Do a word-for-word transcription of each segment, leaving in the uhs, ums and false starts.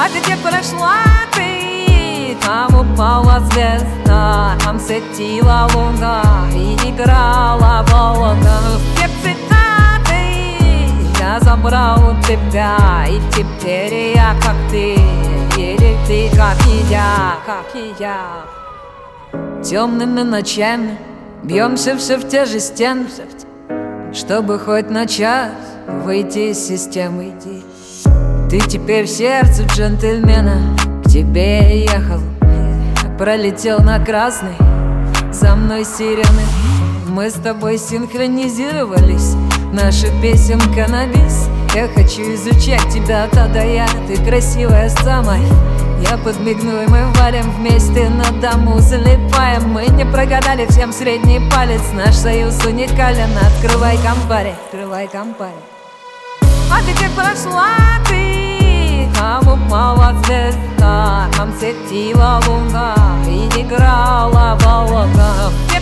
А где прошла ты? Там упала звезда, там светила луна и играла волна. Все цитаты я забрал у тебя, и теперь я как ты, или ты как и я, как и я. Темными ночами бьемся все в те же стены, чтобы хоть на час выйти из системы. Ты теперь в сердце джентльмена, к тебе я ехал, пролетел на красный, за мной сирены. Мы с тобой синхронизировались, наша песенка на бис. Я хочу изучать тебя от А до Я, ты красивая самая. Я подмигну, и мы валим вместе на дому, залипаем. Мы не прогадали всем средний палец, наш союз уникален. Открывай компари, открывай компари. А где прошла ты? Там упала звезда, там светила луна и играла волна. Все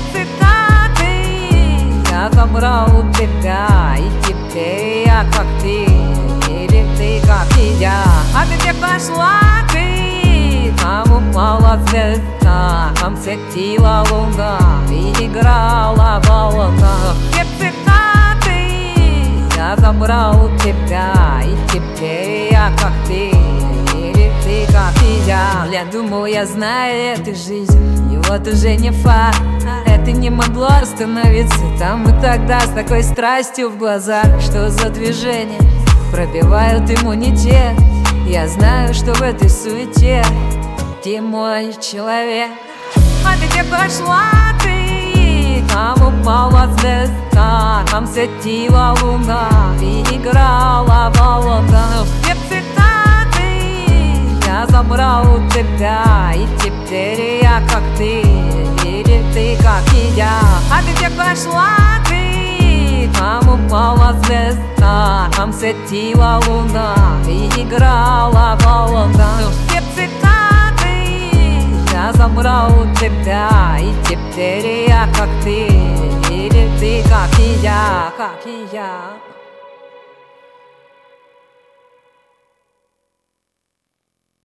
цитаты я забрал у тебя, и теперь я как ты, или ты как и я. А где пошла ты? Там упала звезда, там светила луна и играла волна. Все цитаты я забрал у тебя, и теперь я как ты, или ты как и я. Я думал, я знаю эту жизнь, и вот уже не факт. Это не могло остановиться там и тогда, с такой страстью в глазах. Что за движение пробивают иммунитет? Я знаю, что в этой суете ты мой человек. А где пошла ты? Там упала звезда, там светила луна и играла волна. Все цитаты я забрал у тебя, и теперь я как ты, или ты как и я. А где пошла ты? Там упала звезда, там светила луна и играла волна. Все цитаты я забрал у тебя, и теперь я как ты, или ты как и я, как и я.